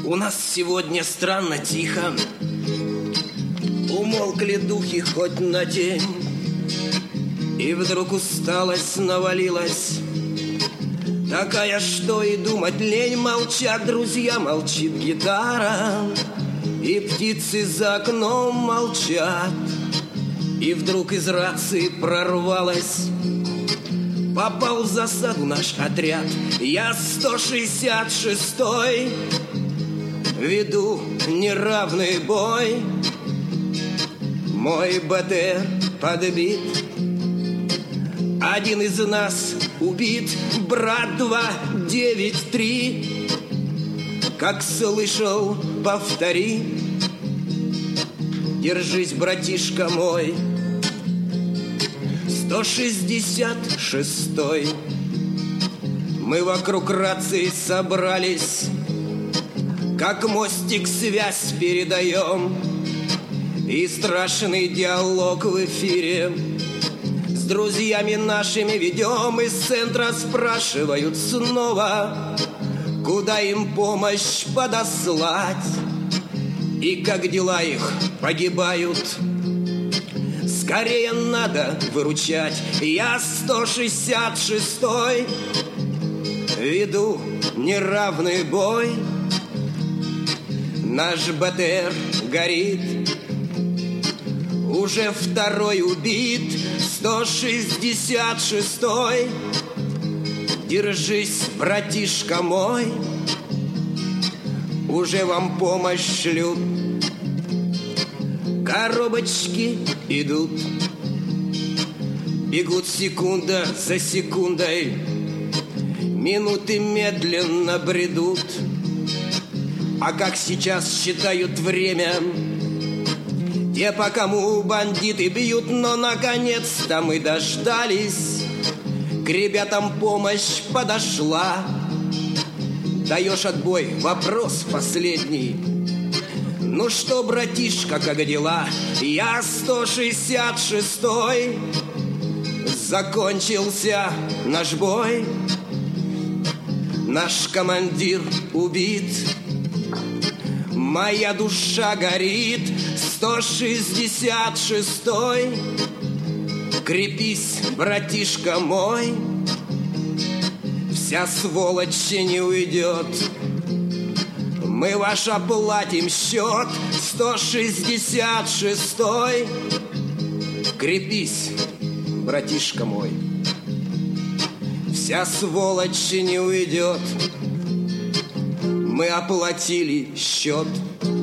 У нас сегодня странно тихо, умолкли духи хоть на день. И вдруг усталость навалилась, такая, что и думать лень. Молчат друзья, молчит гитара, и птицы за окном молчат. И вдруг из рации прорвалась: попал в засаду наш отряд. Я 166-й, веду неравный бой. Мой БТР подбит, один из нас убит. Брат 293, как слышал, повтори. Держись, братишка мой, 166-й. Мы вокруг рации собрались, как мостик связь передаем. И страшный диалог в эфире с друзьями нашими ведем. Из центра спрашивают снова, куда им помощь подослать. И как дела их погибают, скорее надо выручать. Я 166-й, веду неравный бой. Наш БТР горит, уже второй убит. 166-й, держись, братишка мой, уже вам помощь шлют. Коробочки идут, бегут секунда за секундой, минуты медленно бредут. А как сейчас считают время те, по кому бандиты бьют. Но наконец-то мы дождались, к ребятам помощь подошла. Даешь отбой, вопрос последний: ну что, братишка, как дела? Я 166-й, закончился наш бой. Наш командир убит, моя душа горит. 166-й, крепись, братишка мой, вся сволочь не уйдет. Мы ваш оплатим счет. 166-й, крепись, братишка мой, вся сволочь не уйдет. Мы оплатили счет.